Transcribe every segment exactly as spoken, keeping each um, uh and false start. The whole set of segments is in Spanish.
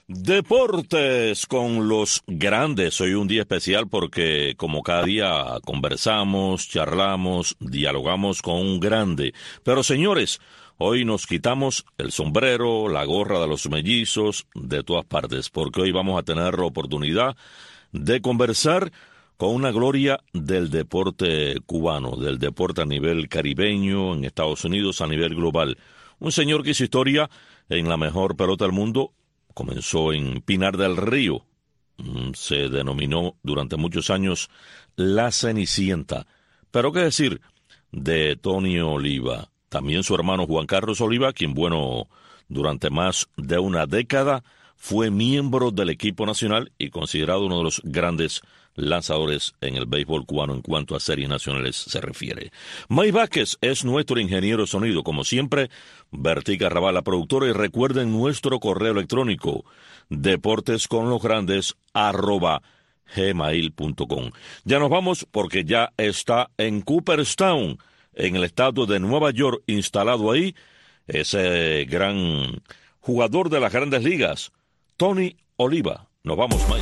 Deportes con los grandes. Hoy un día especial porque como cada día conversamos, charlamos, dialogamos con un grande. Pero señores, hoy nos quitamos el sombrero, la gorra de los mellizos, de todas partes, porque hoy vamos a tener la oportunidad de conversar con una gloria del deporte cubano, del deporte a nivel caribeño, en Estados Unidos, a nivel global. Un señor que hizo historia en la mejor pelota del mundo. Comenzó en Pinar del Río, se denominó durante muchos años la Cenicienta. Pero qué decir de Tony Oliva, también su hermano Juan Carlos Oliva, quien, bueno, durante más de una década fue miembro del equipo nacional y considerado uno de los grandes lanzadores en el béisbol cubano en cuanto a series nacionales se refiere. May Vázquez es nuestro ingeniero de sonido, como siempre, Bertica Raval, la productora, y recuerden nuestro correo electrónico, deportesconlosgrandes arroba gmail punto com. Ya nos vamos porque ya está en Cooperstown, en el estado de Nueva York, instalado ahí, ese gran jugador de las grandes ligas, Tony Oliva. Nos vamos, May.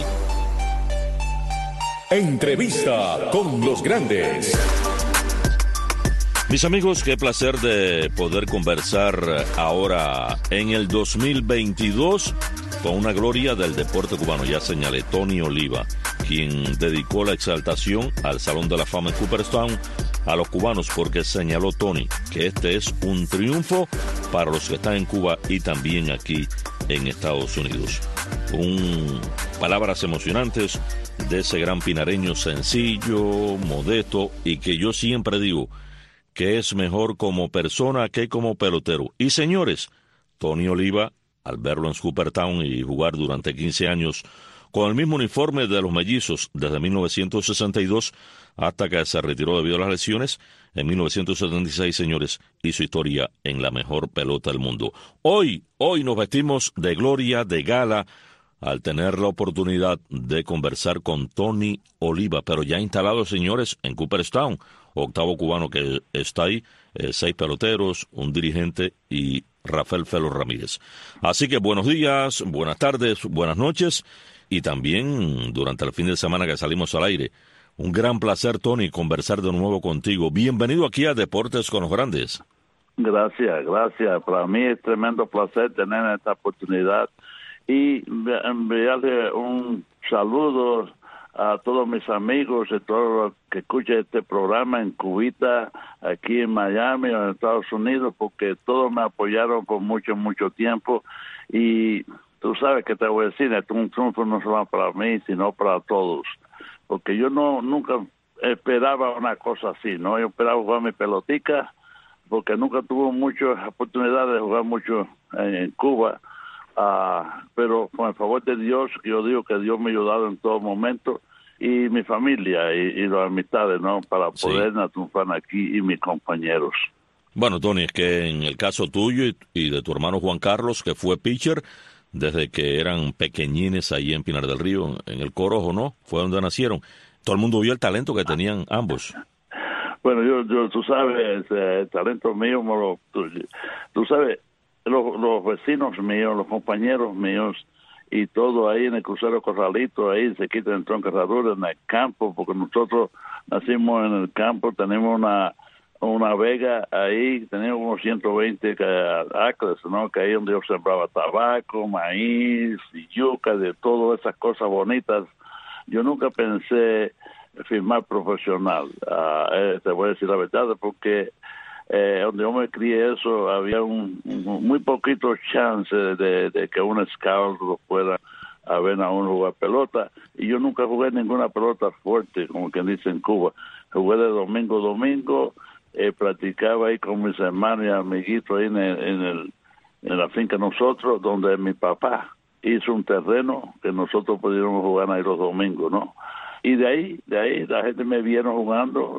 Entrevista con los grandes. Mis amigos, qué placer de poder conversar ahora en el dos mil veintidós con una gloria del deporte cubano. Ya señalé, Tony Oliva, quien dedicó la exaltación al Salón de la Fama en Cooperstown a los cubanos, porque señaló Tony que este es un triunfo para los que están en Cuba y también aquí en Estados Unidos. Un, palabras emocionantes de ese gran pinareño sencillo, modesto, y que yo siempre digo que es mejor como persona que como pelotero. Y señores, Tony Oliva, al verlo en Cooperstown y jugar durante quince años con el mismo uniforme de los mellizos desde mil novecientos sesenta y dos hasta que se retiró debido a las lesiones, en mil novecientos setenta y seis, señores, hizo historia en la mejor pelota del mundo. Hoy, hoy nos vestimos de gloria, de gala, al tener la oportunidad de conversar con Tony Oliva, pero ya instalado, señores, en Cooperstown, octavo cubano que está ahí, eh, seis peloteros, un dirigente y Rafael Felo Ramírez. Así que buenos días, buenas tardes, buenas noches, y también durante el fin de semana que salimos al aire. Un gran placer, Tony, conversar de nuevo contigo. Bienvenido aquí a Deportes con los Grandes. Gracias, gracias. Para mí es tremendo placer tener esta oportunidad y enviarle un saludo a todos mis amigos y todos los que escuchan este programa en Cubita, aquí en Miami o en Estados Unidos, porque todos me apoyaron por mucho, mucho tiempo. Y tú sabes que te voy a decir, es un triunfo no solo para mí, sino para todos. Porque yo no nunca esperaba una cosa así, ¿no? Yo esperaba jugar mi pelotica, porque nunca tuve muchas oportunidades de jugar mucho en, en Cuba. Uh, pero con el favor de Dios, yo digo que Dios me ha ayudado en todo momento, y mi familia y, y las amistades, ¿no? Para poder sí. triunfar aquí y mis compañeros. Bueno, Tony, es que en el caso tuyo y, y de tu hermano Juan Carlos, que fue pitcher desde que eran pequeñines ahí en Pinar del Río, en el Corojo, ¿no? Fue donde nacieron. Todo el mundo vio el talento que tenían ambos. Bueno, yo, yo tú sabes, el talento mío, tú, tú sabes, Los, los vecinos míos, los compañeros míos y todo ahí en el crucero Corralito, ahí se quita el tronco herradura en el campo, porque nosotros nacimos en el campo, tenemos una una vega ahí, tenemos unos ciento veinte acres, ¿no? Que ahí donde yo sembraba tabaco, maíz y yuca, de todas esas cosas bonitas. Yo nunca pensé firmar profesional, uh, eh, te voy a decir la verdad, porque Eh, donde yo me crié eso, había un, un muy poquito chance de, de que un scout lo pueda a ver a uno jugar pelota, y yo nunca jugué ninguna pelota fuerte, como quien dice en Cuba. Jugué de domingo a domingo, eh, practicaba ahí con mis hermanos y amiguitos ahí en, el, en, el, en la finca nosotros, donde mi papá hizo un terreno que nosotros pudiéramos jugar ahí los domingos, ¿no? Y de ahí, de ahí la gente me vieron jugando,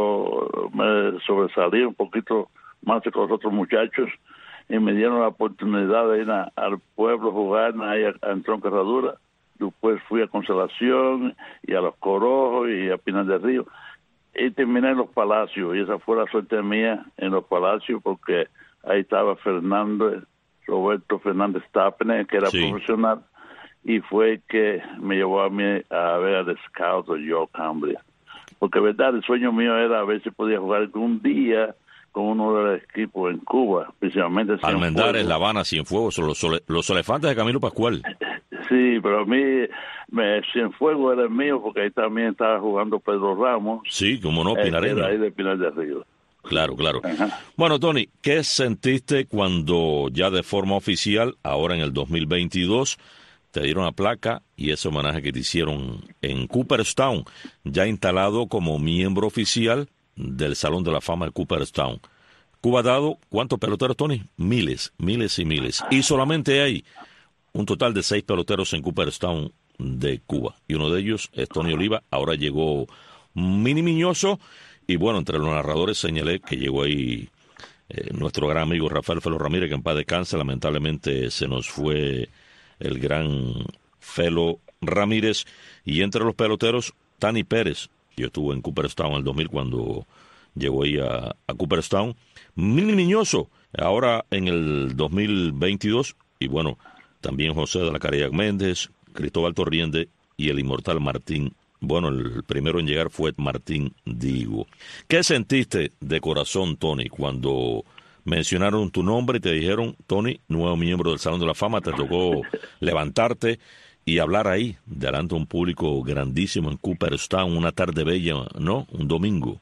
yo me sobresalí un poquito más que los otros muchachos, y me dieron la oportunidad de ir a, al pueblo a jugar ahí a, a Tronco Herradura. Después fui a Consolación y a Los Corojos y a Pinar del Río, y terminé en Los Palacios, y esa fue la suerte mía en Los Palacios, porque ahí estaba Fernando, Roberto Fernández Tapene, que era sí. profesional, y fue que me llevó a mí a ver al scout de Joe Cambria. Porque, verdad, el sueño mío era a ver si podía jugar un día con uno de los equipos en Cuba, principalmente Almendares, La Habana, Cienfuegos, los, los elefantes de Camilo Pascual. Sí, pero a mí me, Cienfuegos era el mío porque ahí también estaba jugando Pedro Ramos. Sí, como no, Pinareño. Eh, ahí de Pinar de Río. Claro, claro. Ajá. Bueno, Tony, ¿qué sentiste cuando ya de forma oficial, ahora en el dos mil veintidós, te dieron la placa y ese homenaje que te hicieron en Cooperstown, ya instalado como miembro oficial del Salón de la Fama de Cooperstown? Cuba ha dado, ¿cuántos peloteros, Tony? Miles, miles y miles. Y solamente hay un total de seis peloteros en Cooperstown de Cuba. Y uno de ellos es Tony Oliva. Ahora llegó Mini Miñoso. Y bueno, entre los narradores señalé que llegó ahí eh, nuestro gran amigo Rafael Felo Ramírez, que en paz descanse. Lamentablemente se nos fue el gran Felo Ramírez. Y entre los peloteros, Tani Pérez. Yo estuve en Cooperstown en el dos mil cuando llegó ahí a, a Cooperstown. Mini Miñoso, ahora en el dos mil veintidós. Y bueno, también José de la Caridad Méndez, Cristóbal Torriende y el inmortal Martín. Bueno, el primero en llegar fue Martín Digo. ¿Qué sentiste de corazón, Tony, cuando mencionaron tu nombre y te dijeron, Tony, nuevo miembro del Salón de la Fama? Te tocó levantarte y hablar ahí, delante de un público grandísimo en Cooperstown, una tarde bella, ¿no? Un domingo.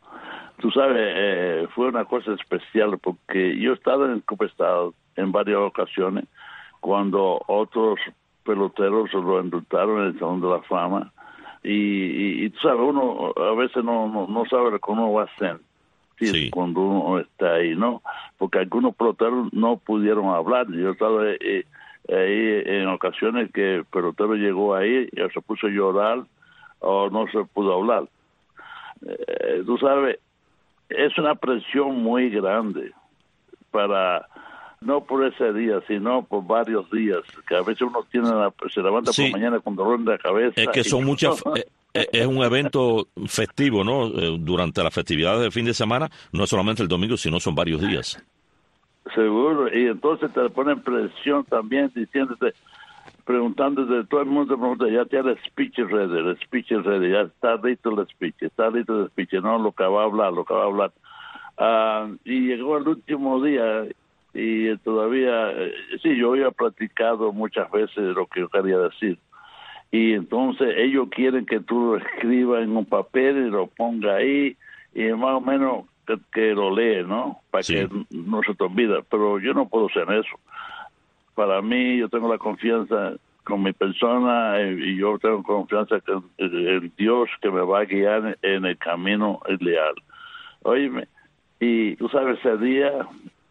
Tú sabes, eh, fue una cosa especial porque yo estaba en Cooperstown en varias ocasiones cuando otros peloteros lo indultaron en el Salón de la Fama. Y, y, y tú sabes, uno a veces no, no, no sabe lo que uno va a hacer sí, sí. cuando uno está ahí, ¿no? Porque algunos peloteros no pudieron hablar. Yo estaba eh, ahí en ocasiones que el pelotero llegó ahí y se puso a llorar o no se pudo hablar. Eh, tú sabes, es una presión muy grande para, no por ese día, sino por varios días, que a veces uno tiene la, se levanta sí. por la mañana con dolor de cabeza. Es que son muchas, eh, es un evento festivo, ¿no? Eh, durante las festividades del fin de semana, no es solamente el domingo, sino son varios días. Seguro, y entonces te ponen presión también, diciéndote, preguntándote, todo el mundo te pregunta, ya tiene el speech ready, el speech ready, ya está listo el speech, está listo el speech, no, lo que va a hablar, lo que va a hablar. Uh, y llegó el último día, y todavía, eh, sí, yo había practicado muchas veces lo que yo quería decir, y entonces ellos quieren que tú lo escribas en un papel y lo ponga ahí, y más o menos que, que lo lee, ¿no? Para sí. que no se te olvide, pero yo no puedo hacer eso. Para mí, yo tengo la confianza con mi persona eh, y yo tengo confianza con el, el Dios que me va a guiar en el camino ideal. Óyeme, y tú sabes, ese día,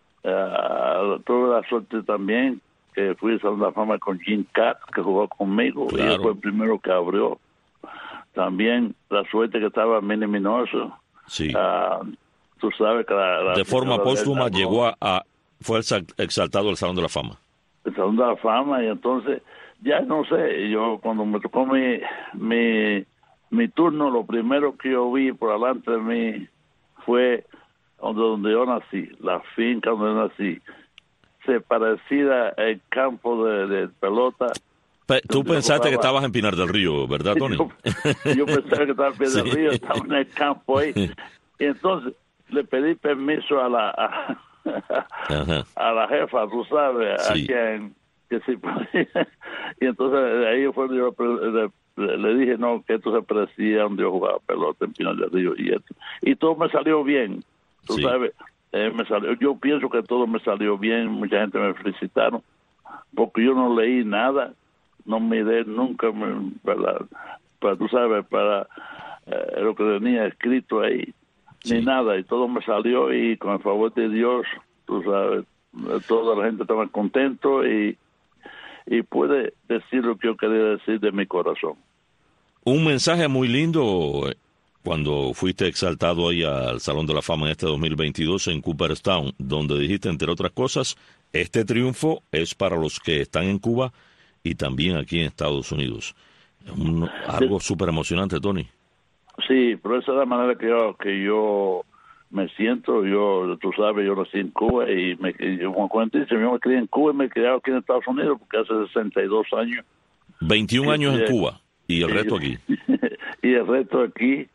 uh, tuve la suerte también que fui a Salón de la Fama con Jim Katz, que jugó conmigo, claro. y él fue el primero que abrió. También la suerte que estaba Mini Miñoso. Sí. Uh, tú sabes que la, la de forma póstuma llegó a, a, fue exaltado al Salón de la Fama. El Salón de la Fama, y entonces, ya no sé, yo cuando me tocó mi, mi, mi turno, lo primero que yo vi por delante de mí fue donde, donde yo nací, la finca donde yo nací. Se parecía el campo de, de pelota. Pe Tú pensaste que estabas en Pinar del Río, ¿verdad, Tony? Yo, yo pensaba que estaba en Pinar sí. del Río, estaba en el campo ahí. Y entonces le pedí permiso a la... A, Ajá. a la jefa, tú sabes, sí. a quien que sí, y entonces de ahí fue yo le, le, le dije no, que esto se parecía donde yo jugaba pelota en Pinar del Río y esto, y todo me salió bien, tú sí. sabes, eh, me salió, yo pienso que todo me salió bien, mucha gente me felicitaron, porque yo no leí nada, no miré nunca, me, para, para, tú sabes, para eh, lo que tenía escrito ahí, sí. ni nada, y todo me salió, y con el favor de Dios, tú sabes, toda la gente estaba contento y, y pude decir lo que yo quería decir de mi corazón. Un mensaje muy lindo cuando fuiste exaltado ahí al Salón de la Fama en este dos mil veintidós en Cooperstown, donde dijiste, entre otras cosas, este triunfo es para los que están en Cuba y también aquí en Estados Unidos. Un, algo súper emocionante, Tony. Sí, pero esa es la manera que yo, que yo me siento. Yo, tú sabes, yo nací en Cuba y me, yo, cuando dice, yo me crié en Cuba y me he criado aquí en Estados Unidos porque hace sesenta y dos años veintiún años en Cuba y el resto aquí. Y el resto aquí,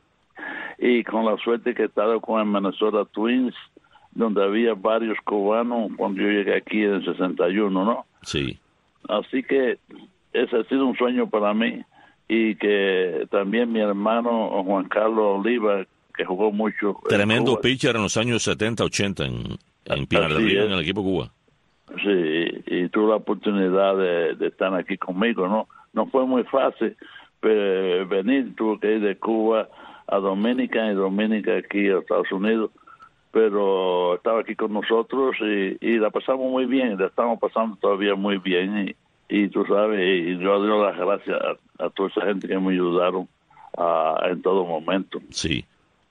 y con la suerte que he estado con el Minnesota Twins, donde había varios cubanos cuando yo llegué aquí en el sesenta y uno, ¿no? Sí. Así que ese ha sido un sueño para mí, y que también mi hermano Juan Carlos Oliva, que jugó mucho. Tremendo pitcher en los años setenta, ochenta en, en Pinar del Río, en el equipo Cuba. Sí, y tuve la oportunidad de, de estar aquí conmigo, ¿no? No fue muy fácil, pero venir, tuve que ir de Cuba a Dominica y Dominica aquí a Estados Unidos, pero estaba aquí con nosotros y, y la pasamos muy bien, la estamos pasando todavía muy bien, y, y tú sabes, y yo doy las gracias a, a toda esa gente que me ayudaron a, en todo momento. Sí,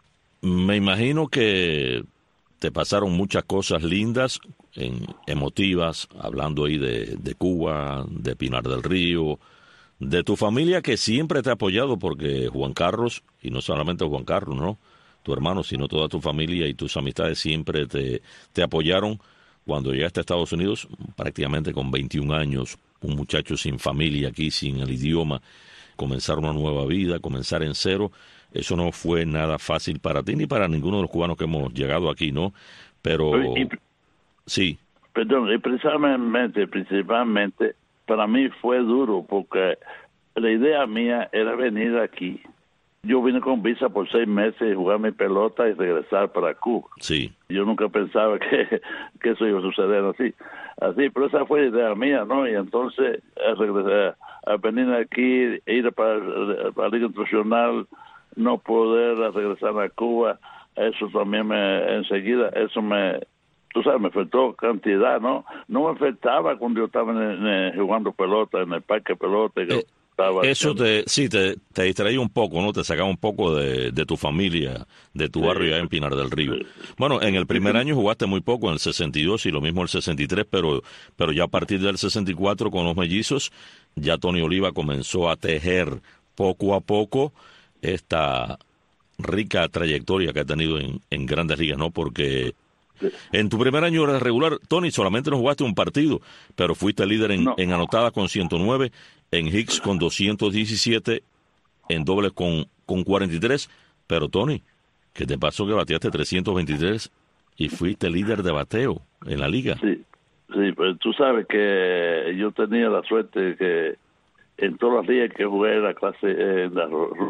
me imagino que te pasaron muchas cosas lindas, en, emotivas, hablando ahí de, de Cuba, de Pinar del Río, de tu familia que siempre te ha apoyado, porque Juan Carlos, y no solamente Juan Carlos, ¿no?, tu hermano, sino toda tu familia y tus amistades siempre te, te apoyaron cuando llegaste a Estados Unidos, prácticamente con veintiún años, un muchacho sin familia aquí, sin el idioma, comenzar una nueva vida, comenzar en cero. Eso no fue nada fácil para ti ni para ninguno de los cubanos que hemos llegado aquí, ¿no? Pero y, sí. Perdón, y principalmente, principalmente, para mí fue duro, porque la idea mía era venir aquí. Yo vine con visa por seis meses, jugar mi pelota y regresar para Cuba. Sí. Yo nunca pensaba que, que eso iba a suceder así. Así, pero esa fue la idea mía, ¿no? Y entonces, a, regresar, a venir aquí, ir para, para la Liga Internacional, no poder regresar a Cuba, eso también me, enseguida, eso me, tú sabes, me faltó cantidad, ¿no? No me faltaba cuando yo estaba en, en, jugando pelota, en el parque de pelota, que eh. Eso te, sí, te, te distraía un poco, ¿no? Te sacaba un poco de, de tu familia, de tu sí. barrio allá en Pinar del Río. Sí. Bueno, en el primer año jugaste muy poco, en el sesenta y dos y lo mismo el sesenta y tres, pero, pero ya a partir del sesenta y cuatro con los mellizos, ya Tony Oliva comenzó a tejer poco a poco esta rica trayectoria que ha tenido en, en Grandes Ligas, ¿no? Porque en tu primer año era regular, Tony, solamente no jugaste un partido, pero fuiste líder en, no. en anotadas con ciento nueve, en hits con doscientos diecisiete, en dobles con, con cuarenta y tres, pero Tony, ¿qué te pasó que bateaste trescientos veintitrés y fuiste líder de bateo en la liga? Sí, sí, pues tú sabes que yo tenía la suerte que en todas las ligas que jugué en la clase, en la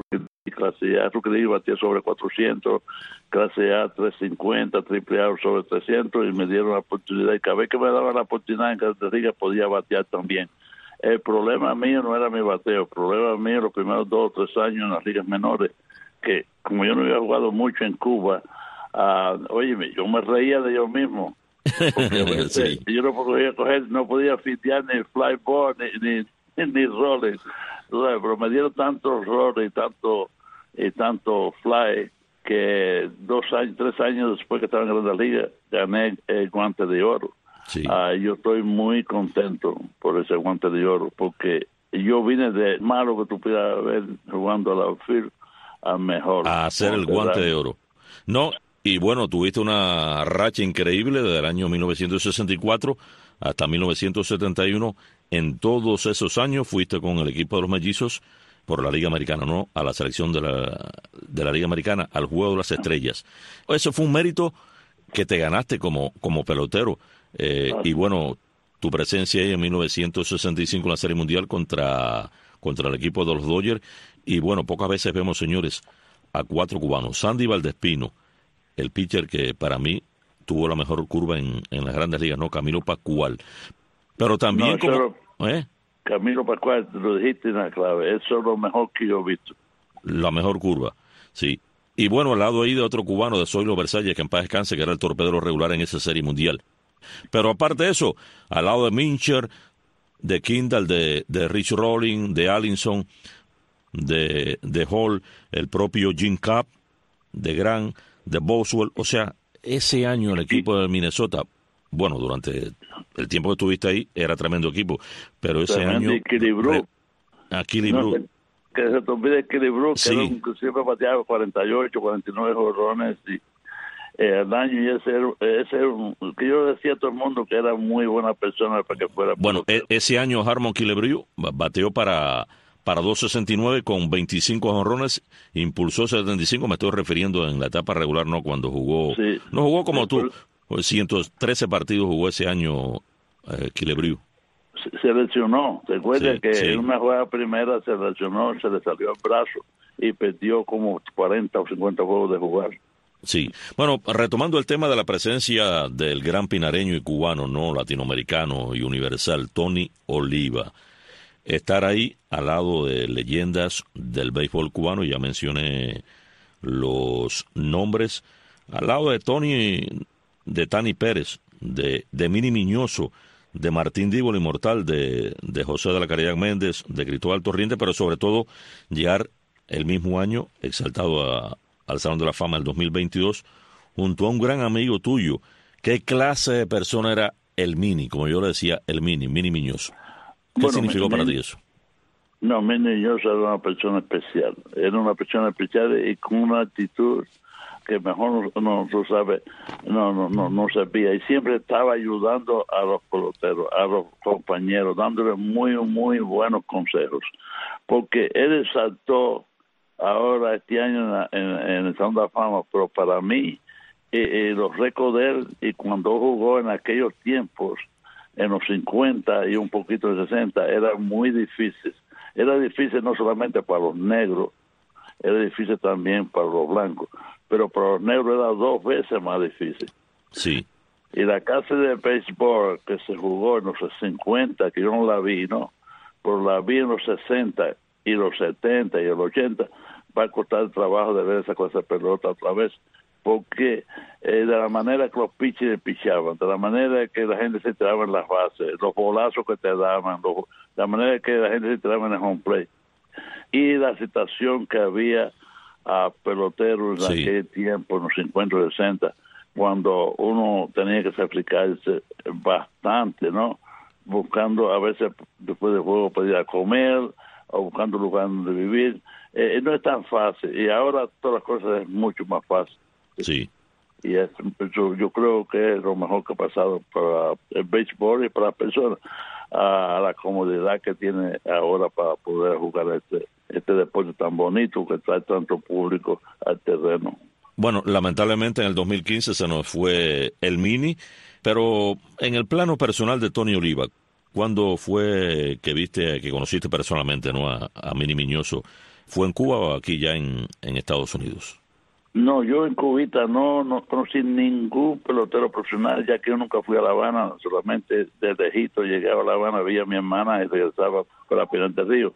clase A, rookie league batía sobre cuatrocientos, clase A trescientos cincuenta, triple A sobre trescientos, y me dieron la oportunidad, y cada vez que me daban la oportunidad en Grandes Ligas podía batear también. El problema mío no era mi bateo, el problema mío los primeros dos o tres años en las ligas menores, que como yo no había jugado mucho en Cuba, uh, óyeme, yo me reía de yo mismo, porque sí. yo no podía coger, no podía fitear ni fly ball, ni, ni, ni roles, pero me dieron tantos roles y tanto, y tanto fly, que dos años, tres años después que estaba en la liga, gané el guante de oro. Sí. Uh, yo estoy muy contento por ese guante de oro, porque yo vine de malo que tú pudieras ver jugando a la outfield a mejor. A hacer el guante de oro. No, y bueno, tuviste una racha increíble desde el año mil novecientos sesenta y cuatro hasta mil novecientos setenta y uno. En todos esos años fuiste con el equipo de los mellizos por la Liga Americana, ¿no? A la selección de la, de la Liga Americana, al Juego de las Estrellas. Eso fue un mérito que te ganaste como, como pelotero. Eh, y bueno, tu presencia ahí en mil novecientos sesenta y cinco en la Serie Mundial contra, contra el equipo de los Dodgers. Y bueno, pocas veces vemos, señores, a cuatro cubanos. Sandy Valdespino, el pitcher que para mí tuvo la mejor curva en, en las Grandes Ligas, ¿no? Camilo Pascual. Pero también no, como... Lo, ¿eh? Camilo Pascual, lo dijiste en la clave, eso es lo mejor que yo he visto. La mejor curva, sí. Y bueno, al lado ahí de otro cubano, de Zoilo Versalles, que en paz descanse, que era el torpedero regular en esa Serie Mundial. Pero aparte de eso, al lado de Mincher, de Kindle, de, de Rich Rolling, de Allinson, de, de Hall, el propio Jim Kapp, de Grant, de Boswell, o sea, ese año el equipo de Minnesota, bueno, durante el tiempo que estuviste ahí, era tremendo equipo, pero ese tremendo año... Equilibró. Equilibró. No, que se te olvide Equilibró, que sí. era un, que siempre bateaba cuarenta y ocho, cuarenta y nueve jorrones, y eh, el año, y ese era, ese era un, que yo decía a todo el mundo que era muy buena persona para que fuera. Bueno, e- ese año Harmon Killebrew bateó para, para dos sesenta y nueve con veinticinco jonrones, impulsó setenta y cinco, me estoy refiriendo en la etapa regular, no cuando jugó, Sí. no jugó como Sí, tú, ciento trece partidos jugó ese año eh, Killebrew. Se, se lesionó, ¿te acuerdas? Sí, que sí. en una jugada primera se lesionó, se le salió el brazo y perdió como cuarenta o cincuenta juegos de jugar. Sí, bueno, retomando el tema de la presencia del gran pinareño y cubano, no latinoamericano y universal, Tony Oliva, estar ahí al lado de leyendas del béisbol cubano, ya mencioné los nombres, al lado de Tony, de Tani Pérez, de, de Mini Miñoso, de Martín Díbol Inmortal, de, de José de la Caridad Méndez, de Cristóbal Torriente, pero sobre todo llegar el mismo año exaltado a al Salón de la Fama del dos mil veintidós, junto a un gran amigo tuyo. ¿Qué clase de persona era el Mini? Como yo le decía, el Mini, Mini Miñoso. ¿Qué Bueno, significó mi, para mi, ti eso? No, Mini Miñoso era una persona especial. Era una persona especial y con una actitud que mejor no, no tú sabes, no, no, no, no sabía. Y siempre estaba ayudando a los peloteros, a los compañeros, dándoles muy, muy buenos consejos. Porque él saltó ahora este año en, la, en, en el Salón de la Fama, pero para mí eh, eh, los récords de él, y cuando jugó en aquellos tiempos, en los cincuenta y un poquito de sesenta, era muy difícil. Era difícil no solamente para los negros, era difícil también para los blancos, pero para los negros era dos veces más difícil. Sí. Y la clase de béisbol que se jugó en los cincuenta, que yo no la vi, ¿no? Pero la vi en los sesenta y los setenta y el ochenta, va a costar el trabajo de ver esa clase de pelota otra vez, porque eh, de la manera que los pitchers pichaban, de la manera que la gente se tiraba en las bases, los bolazos que te daban, los, de la manera que la gente se tiraba en el home plate, y la situación que había a peloteros en sí. aquel tiempo, en los cincuenta y sesenta, cuando uno tenía que sacrificarse bastante, ¿no? Buscando a veces después del juego para ir a comer, o buscando un lugar donde vivir. Eh, no es tan fácil, y ahora todas las cosas es mucho más fácil. Sí. Y es, yo, yo creo que es lo mejor que ha pasado para el béisbol y para las personas, a la comodidad que tiene ahora para poder jugar este, este deporte tan bonito que trae tanto público al terreno. Bueno, lamentablemente en el dos mil quince se nos fue el Mini, pero en el plano personal de Tony Oliva, ¿cuándo fue que viste, que conociste personalmente, ¿no? a, a Mini Miñoso? ¿Fue en Cuba o aquí ya en, en Estados Unidos? No, yo en Cubita no, no conocí ningún pelotero profesional, ya que yo nunca fui a La Habana, solamente desde Egipto llegaba a La Habana, veía a mi hermana y regresaba para Pinar del Río.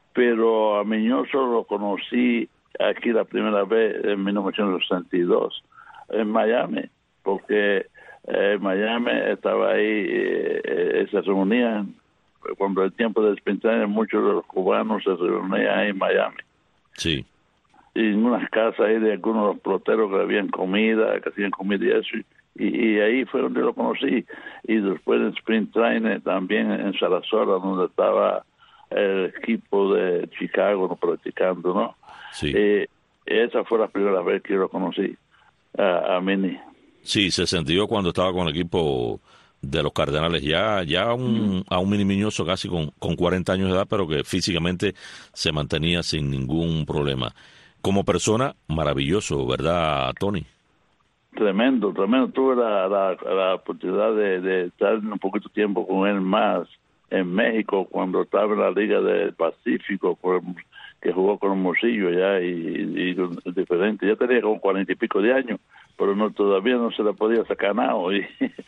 Pero a Miñoso lo conocí aquí la primera vez en mil novecientos sesenta y dos, en Miami, porque en Miami estaba ahí, eh, eh, se reunían, cuando el tiempo de despintar, muchos de los cubanos se reunían ahí en Miami. Sí. Y en unas casas ahí de algunos de los peloteros que habían comida, que hacían comida y eso, y, y ahí fue donde lo conocí. Y después en Spring Training también en Sarasota, donde estaba el equipo de Chicago no practicando, ¿no? Sí. Eh, esa fue la primera vez que yo lo conocí, a, a Mini. Sí, se sintió cuando estaba con el equipo de los Cardenales, ya ya un, mm. a un Mini Miñoso casi con, con cuarenta años de edad, pero que físicamente se mantenía sin ningún problema. Como persona, maravilloso, ¿verdad, Tony? Tremendo, tremendo. Tuve la, la, la oportunidad de, de estar un poquito tiempo con él más en México, cuando estaba en la Liga del Pacífico, que jugó con Hermosillo ya y, y, y diferente. Ya tenía como cuarenta y pico de años, pero no todavía no se le podía sacar nada. Y,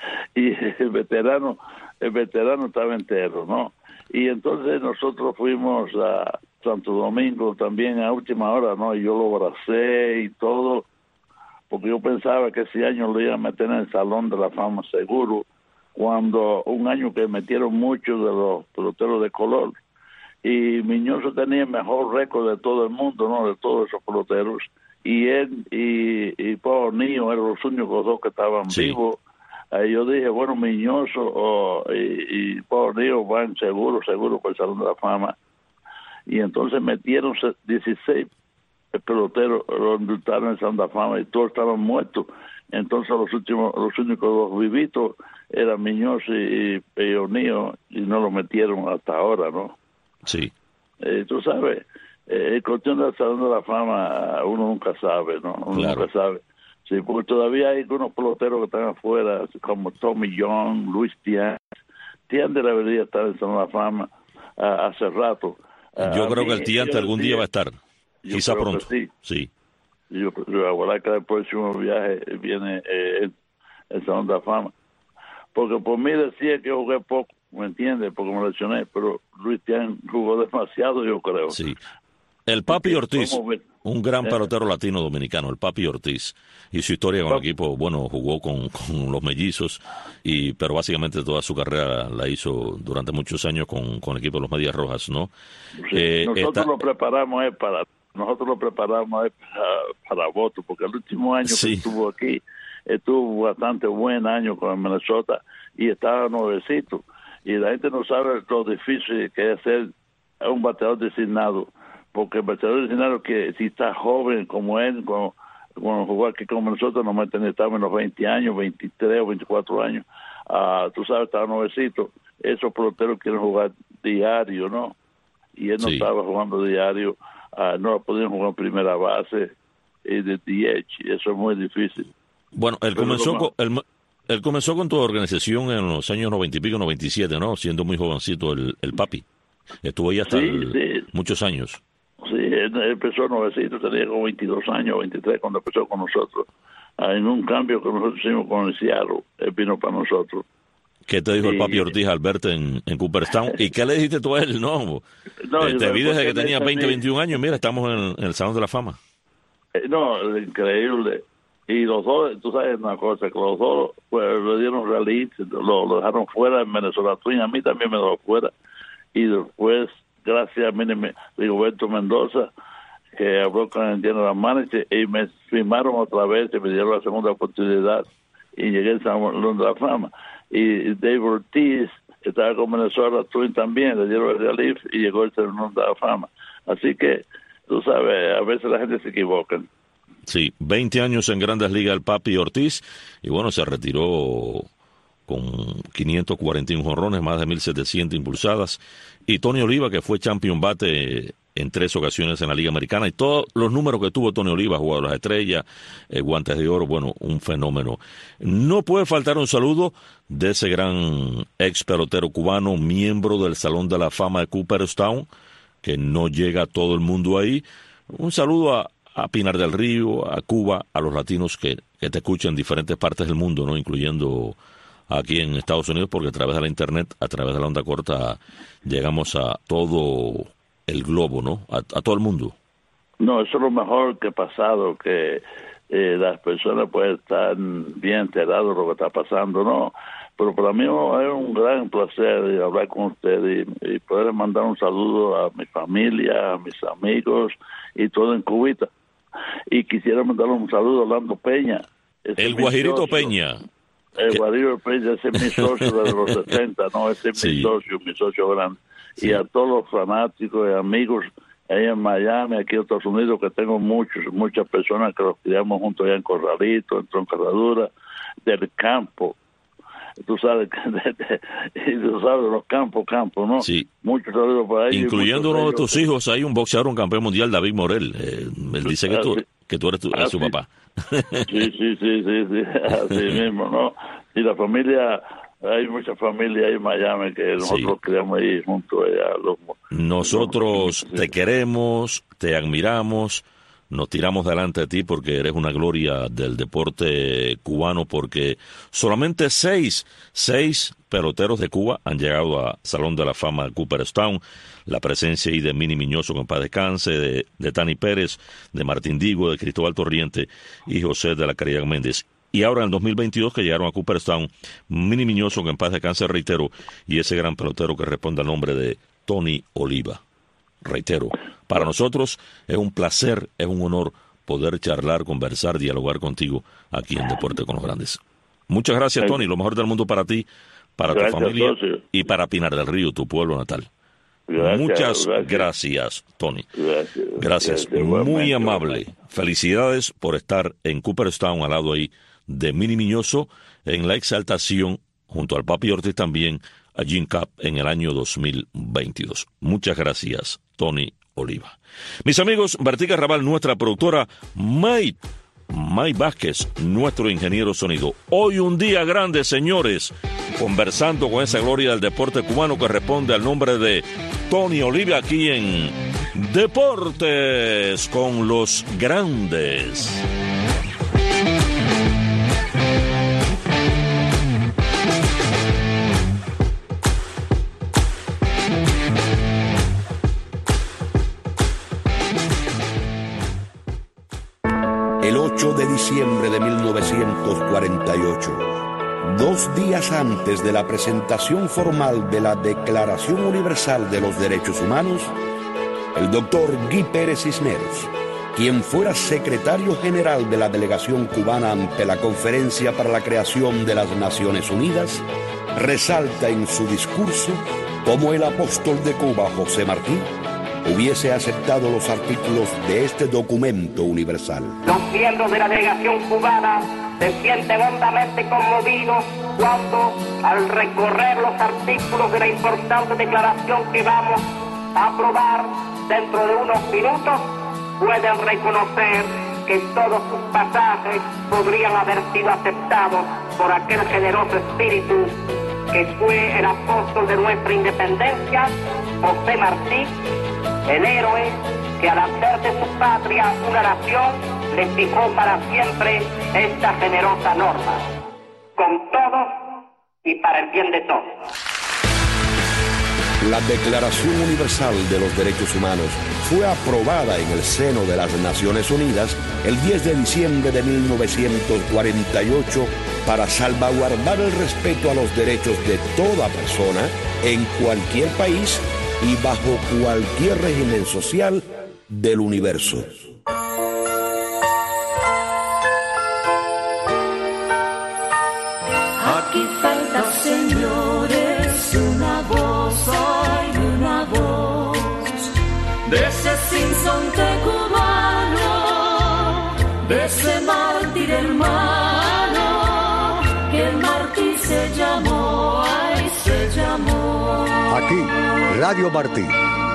y el veterano, el veterano estaba entero, ¿no? Y entonces nosotros fuimos a Santo Domingo también a última hora, ¿no? Y yo lo abracé y todo, porque yo pensaba que ese año lo iba a meter en el Salón de la Fama seguro, cuando un año que metieron muchos de los peloteros de color, y Miñoso tenía el mejor récord de todo el mundo, ¿no? De todos esos peloteros, y él y, y Paul O'Neill eran los únicos dos que estaban sí. vivos. Ahí yo dije, bueno, Miñoso oh, y, y Paul O'Neill van seguro, seguro por el Salón de la Fama. Y entonces metieron dieciséis peloteros, los indultaron en el Salón de la Fama y todos estaban muertos. Entonces los últimos, los únicos dos vivitos eran Muñoz y, y O'Neill, y no lo metieron hasta ahora, ¿no? Sí. Eh, tú sabes, eh, el cuestión del Salón de la Fama, uno nunca sabe, ¿no? Uno Claro. nunca sabe. Sí, porque todavía hay unos peloteros que están afuera, como Tommy John, Luis Tiant. Tiant debería estar en el Salón de la Fama uh, hace rato. Uh, Yo creo mí, que el Tiante algún día va a estar, quizá pronto. Sí. sí. Yo, yo ahora que el próximo viaje viene eh, el, el Salón de la Fama. Porque por mí decía que yo jugué poco, ¿me entiendes? Porque me lesioné, pero Luis Tiant jugó demasiado, yo creo. Sí. El Papi Ortiz, un gran eh. pelotero latino dominicano, el Papi Ortiz, y su historia con el equipo, bueno, jugó con, con los Mellizos, y pero básicamente toda su carrera la hizo durante muchos años con, con el equipo de los Medias Rojas, ¿no? Sí. Eh, nosotros está... lo preparamos eh, para nosotros lo preparamos eh, para, para voto, porque el último año sí. que estuvo aquí, estuvo bastante buen año con el Minnesota, y estaba nuevecito, y la gente no sabe lo difícil que es ser un bateador designado, porque el bateador designado que si está joven como él, cuando, cuando jugó aquí con nosotros, no me necesitaba en los veinte años, veintitrés o veinticuatro años, uh, tú sabes, estaba nuevecito, esos peloteros quieren jugar diario, ¿no? Y él no sí. estaba jugando diario, uh, no podían jugar en primera base y de D H, y eso es muy difícil. Bueno, él comenzó, con, él, él comenzó con tu organización en los años noventa y pico, noventa y siete, ¿no? Siendo muy jovencito el, el Papi. Estuvo ahí hasta sí, el, sí. muchos años. Sí, él empezó nuevecito, tenía como veintidós años, veintitrés cuando empezó con nosotros. Ah, en un cambio que nosotros hicimos con el Seattle, él vino para nosotros. ¿Qué te dijo sí. el Papi Ortiz al verte en, en Cooperstown? ¿Y qué le dijiste tú a él? No, no eh, te vi desde que tenía veinte, también... veintiún años, mira, estamos en, en el Salón de la Fama. Eh, no, increíble. Y los dos, tú sabes una cosa, que los dos pues, le dieron release, lo, lo dejaron fuera en Venezuela Twin, a mí también me dejó fuera. Y después, gracias a mí, Rigoberto Mendoza, que habló con el general manager, y me firmaron otra vez, y me dieron la segunda oportunidad, y llegué al Salón de la Fama. Y Dave Ortiz estaba con Venezuela Twin también, le dieron el relief, y llegó al Salón de la Fama. Así que, tú sabes, a veces la gente se equivoca. Sí, veinte años en Grandes Ligas el Papi Ortiz, y bueno, se retiró con quinientos cuarenta y uno jonrones, más de mil setecientas impulsadas, y Tony Oliva, que fue champion bate en tres ocasiones en la Liga Americana, y todos los números que tuvo Tony Oliva, jugador de las estrellas, eh, guantes de oro, bueno, un fenómeno. No puede faltar un saludo de ese gran ex pelotero cubano, miembro del Salón de la Fama de Cooperstown, que no llega todo el mundo ahí. Un saludo a a Pinar del Río, a Cuba, a los latinos que, que te escuchan en diferentes partes del mundo, no, incluyendo aquí en Estados Unidos, porque a través de la internet, a través de la onda corta, llegamos a todo el globo, ¿no? A, a todo el mundo. No, eso es lo mejor que ha pasado, que eh, las personas pueden estar bien enteradas de lo que está pasando, ¿no? Pero para mí es un gran placer hablar con usted y, y poder mandar un saludo a mi familia, a mis amigos y todo en Cubita. Y quisiera mandar un saludo a Orlando Peña. El Guajirito Peña. El Guajirito Peña, ese es mi socio de los sesenta, no, ese es sí. mi socio, mi socio grande. Sí. Y a todos los fanáticos y amigos ahí en Miami, aquí en Estados Unidos, que tengo muchos, muchas personas que los criamos juntos allá en Corralito, en Troncadura, del campo. Tú sabes, tú sabes, los campos, campos, ¿no? Sí. Muchos saludos para ellos. Incluyendo uno de tus hijos, hay un boxeador, un campeón mundial, David Morel. Eh, él dice que tú, que tú eres tu, ah, su sí. papá. Sí, sí, sí, sí, sí, así mismo, ¿no? Y la familia, hay mucha familia ahí en Miami que nosotros sí. criamos ahí juntos. Allá, los, nosotros los, te sí. queremos, te admiramos, nos tiramos delante de ti porque eres una gloria del deporte cubano, porque solamente seis, seis peloteros de Cuba han llegado a Salón de la Fama de Cooperstown. La presencia ahí de Mini Miñoso, que en paz descanse, de, de Tani Pérez, de Martín Digo, de Cristóbal Torriente y José de la Caridad Méndez. Y ahora en el dos mil veintidós que llegaron a Cooperstown, Mini Miñoso, que en paz descanse, reitero, y ese gran pelotero que responde al nombre de Tony Oliva. Reitero, para nosotros es un placer, es un honor poder charlar, conversar, dialogar contigo aquí en Deporte con los Grandes. Muchas gracias, Tony. Lo mejor del mundo para ti, para gracias, tu familia socio. Y para Pinar del Río, tu pueblo natal. Gracias, Muchas gracias, gracias Tony. Gracias. Gracias. Muy amable. Felicidades por estar en Cooperstown, al lado ahí de Mini Miñoso en la exaltación, junto al Papi Ortiz también, a Jim Cup en el año dos mil veintidós. Muchas gracias, Tony Oliva. Mis amigos, Bertica Raval, nuestra productora, May, May Vázquez, nuestro ingeniero sonido. Hoy un día grande, señores, conversando con esa gloria del deporte cubano que responde al nombre de Tony Oliva aquí en Deportes con los Grandes. El ocho de diciembre de mil novecientos cuarenta y ocho, dos días antes de la presentación formal de la Declaración Universal de los Derechos Humanos, el doctor Guy Pérez Cisneros, quien fuera secretario general de la delegación cubana ante la Conferencia para la Creación de las Naciones Unidas, resalta en su discurso cómo el apóstol de Cuba, José Martí, hubiese aceptado los artículos de este documento universal. Los miembros de la delegación cubana se sienten hondamente conmovidos cuando, al recorrer los artículos de la importante declaración que vamos a aprobar dentro de unos minutos, pueden reconocer que todos sus pasajes podrían haber sido aceptados por aquel generoso espíritu que fue el apóstol de nuestra independencia, José Martí, el héroe que al hacer de su patria una nación le fijó para siempre esta generosa norma, con todos y para el bien de todos. La Declaración Universal de los Derechos Humanos fue aprobada en el seno de las Naciones Unidas el diez de diciembre de mil novecientos cuarenta y ocho para salvaguardar el respeto a los derechos de toda persona en cualquier país y bajo cualquier régimen social del universo. Aquí falta, señores, una voz, hay una voz de ese sinsonte cubano, de ese mártir hermano, que el mártir se llamó, ay, se llamó. Aquí, Radio Martí.